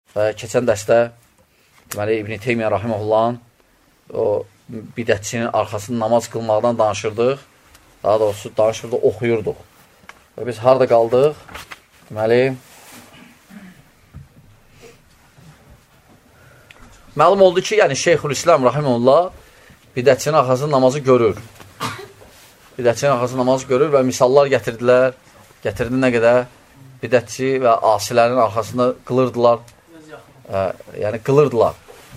Və keçən dərsdə deməli, İbn-i Teymiyyə Rahiməhullahın o bidətçinin arxasında namaz qılmaqdan danışırdıq. Daha doğrusu danışırdıq, oxuyurduq. Və biz harada qaldıq? Deməli, məlum oldu ki, yəni Şeyxülislam Rahimullah bidətçinin arxasında namazı görür. Bidətçinin arxasında namazı görür və misallar gətirdilər. Gətirdi nə qədər bidətçi və asilərin arxasında qılırdılar. Yəni qılırdılar.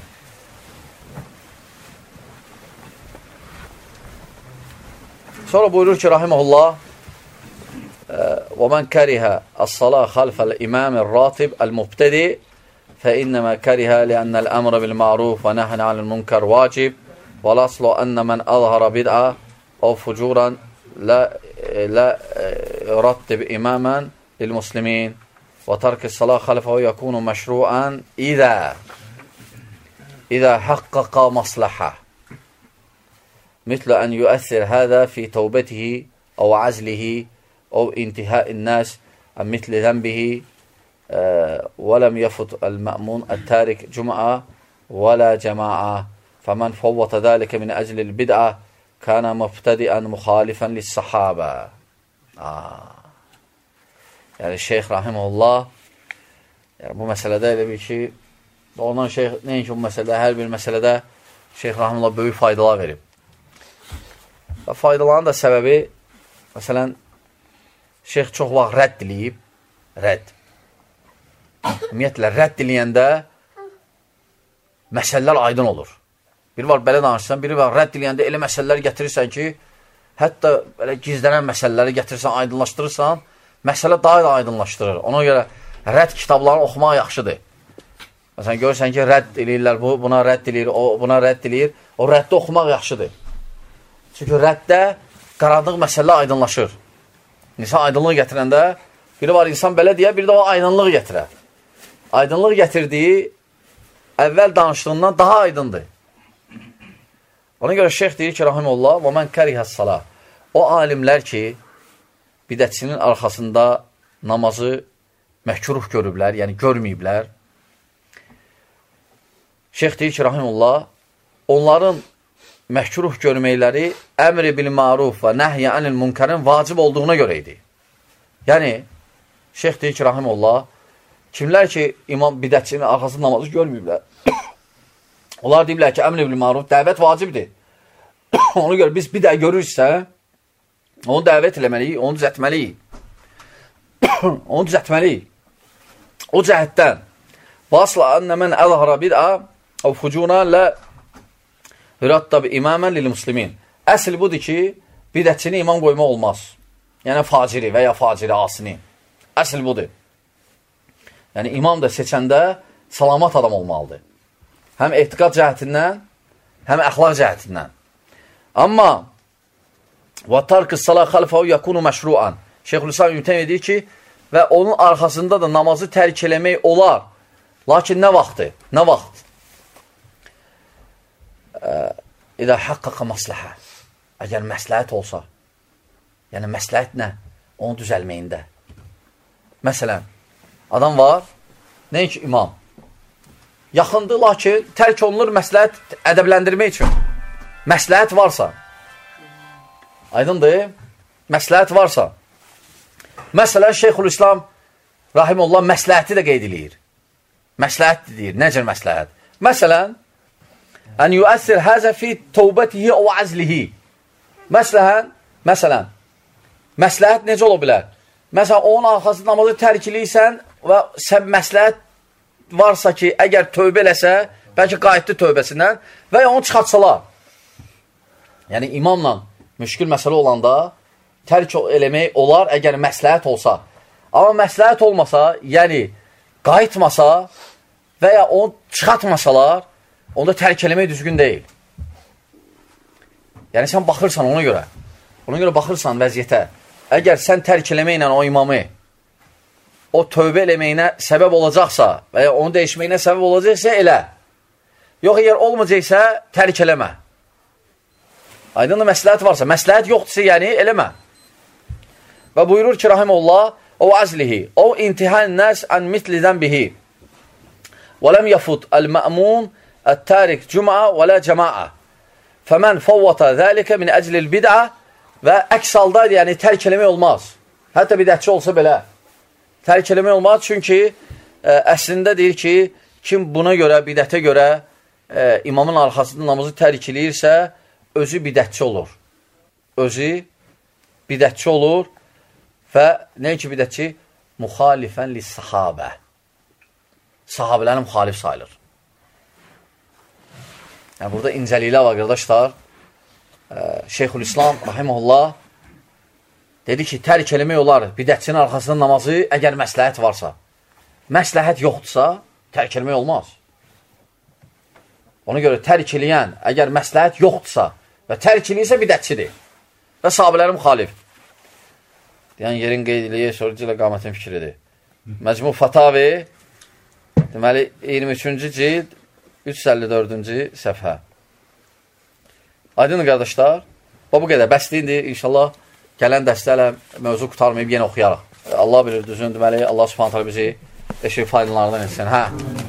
Sonra buyurur ki, Rahimullah وَمَنْ كَرِهَ الصَّلَاةِ خَلْفَ الْإِمَامِ الرَّاتِبِ الْمُبْتَدِي فإنما كره لأن الأمر بالمعروف ونهي عن المنكر واجب والأصل أن من أظهر بدعة أو فجورا لا يرتب إماما للمسلمين وترك الصلاة خلفه يكون مشروعا إذا حقق مصلحة مثل أن يؤثر هذا في توبته أو عزله أو انتهاء الناس عن مثل ذنبه وَلَمْ يَفُتْ الْمَأْمُونَ التَّارِكِ جُمْعَةً وَلَا جَمَاعَةً فَمَنْ فَوَّتَ ذَلِكَ مِنْ أَجْلِ الْبِدْعَةِ كَانَ مُبْتَدِئًا مُخَالِفًا لِلصَّحَابَةِ Yəni Şeyx Rahimullah bu məsələdə elə bir ki, ondan Şeyx nəyin ki bu məsələdə, hər bir məsələdə Şeyx Rahimullah böyük faydalar verib. Və faydaların da səbəbi, məsələn, Şeyx çox vaxt rədd diləyib, rədd. Ümumiyyətlə, rədd diləyəndə məsələlər aydın olur. Biri var, belə danışsan, biri var, rədd diləyəndə elə məsələlər gətirirsən ki, hətta belə gizlənən məsələləri gətirirsən, aydınlaşdırırsan, məsələ daha da aydınlaşdırır. Ona görə rədd kitablarını oxumaq yaxşıdır. Məsələn, görürsən ki, rədd eləyirlər, buna rədd eləyir, buna rədd eləyir, o rəddi oxumaq yaxşıdır. Çünki rəddə qaranlıq məsələ aydınlaşır. İnsan aydınlıq gətirəndə, biri var, insan belə deyə, biri də o aydınlıq gətirər. Aydınlıq gətirdiyi əvvəl danışdığından daha aydındır. Ona görə şeyx deyir ki, Rahimullah, وَمَنْ كَرِهَ الصَّلَاةِ O alimlər ki, bidətçinin arxasında namazı məhkuruh görüblər, yəni görməyiblər. Şeyx deyir ki, Rahimullah, onların məhkuruh görməkləri əmr-i bil-maruf və nəhyə anil münkərin vacib olduğuna görə idi. Yəni, şeyx deyir ki, Rahimullah, kimlər ki, imam bidətçinin arxasında namazı görməyiblər, onlar deyiblər ki, əmr-i bil-maruf, dəvət vacibdir. Ona görə biz bidə görürsə, onu dəvət eləməliyik, onu düzətməliyik. Onu düzətməliyik. O cəhətdən, vasla annə mən əzhara bid'a o fucuna lə hürattab imamən lil-muslimin. Əsl budur ki, bidətçini imam qoymaq olmaz. Yəni, faciri və ya faciri asini. Əsl budur. Yəni, imam da seçəndə salamat adam olmalıdır. Həm etiqad cəhətindən, həm əxlaq cəhətindən. Amma وَتَرْكِ الصَّلَاةِ خَلْفَهُ يَكُونُ مَشْرُعًا Şeyxülislam İbn Teymiyyə deyir ki, və onun arxasında da namazı tərk eləmək olar. Lakin nə vaxtdır? Nə vaxt? İdə haqqaqa masləhə. Əgər məsləhət olsa, yəni məsləhət nə? Onu düzəlməyində. Məsələn, adam var, nəyin ki, imam. Yaxındır, lakin tərk olunur məsləhət ədəbləndirmək üçün. Məsləhət varsa, aydındır, məsləhət varsa. Məsələn, Şeyxülislam Rahimullah məsləhəti də qeyd edir. Məsləhət deyir, necə məsləhət? Məsələn, ən yüəssir həzə fi tövbətihi o əzlihi. Məsələn, məsləhət necə ola bilər? Məsələn, onun arxasında namazı tərk eləyirsən və sən məsləhət varsa ki, əgər tövbə eləsə, bəlkə qayıtdı tövbəsindən və ya onu çıxartsalar. Yəni, imamla müşkül məsələ olanda tərk eləmək olar əgər məsləhət olsa. Amma məsləhət olmasa, yəni qayıtmasa və ya onu çıxartmasalar, onda tərk eləmək düzgün deyil. Yəni, sən baxırsan ona görə. Ona görə baxırsan vəziyyətə. Əgər sən tərk eləməklə o imamı, o tövbə eləməyinə səbəb olacaqsa və ya onu dəyişməyinə səbəb olacaqsa, elə. Yox, əgər olmayacaqsa, tərk eləmə. Aydınlı məsləhət varsa, məsləhət yoxdursa, yəni eləmə. Və buyurur ki, Rahimullah, o əzlihi, o intihən nəs ən mitlidən bihi. وَلَمْ يَفُتْ الْمَأْمُونَ التَّارِكْ جُمْعَ وَلَا جَمَاعَ فَمَنْ فَوَّتَ ذَٰلِكَ مِنْ أَجْلِ الْبِدْعَ Və əks halda, yəni tərk eləmək olmaz. Hətta bidətçi olsa belə. Tərk eləmək olmaz, çünki əslində deyir ki, kim buna görə, bidətə görə imamın arxasında namazı tərk eləyirsə, özü bidətçi olur. Özü bidətçi olur və nə ki bidətçi? Müxalifən lis-sahabə. Sahabələrin müxalif sayılır. Yəni, burada incəliklər var, qardaşlar. Şeyxülislam, rahiməhullah, dedi ki, tərk eləmək olar bidətçinin arxasında namazı, əgər məsləhət varsa. Məsləhət yoxdursa, tərk eləmək olmaz. Ona görə tərk eləyən, əgər məsləhət yoxdursa və tərk eləyirsə bidətçidir və sahabələrin müxalif. Deyən yerin qeyd eləyir, sorucu ilə qamətin fikridir. Məcmu Fatavi, deməli, 23-cü cild, 354-cü səfhə. Aydın qardaşlar, bu qədər bəsliyindir. İnşallah gələn dərslərlə mövzu qutarmayıb yenə oxuyarıq. Allah bilir düzün, deməli, Allah subhanətlə bizi eşik faydalarından etsin. Hə.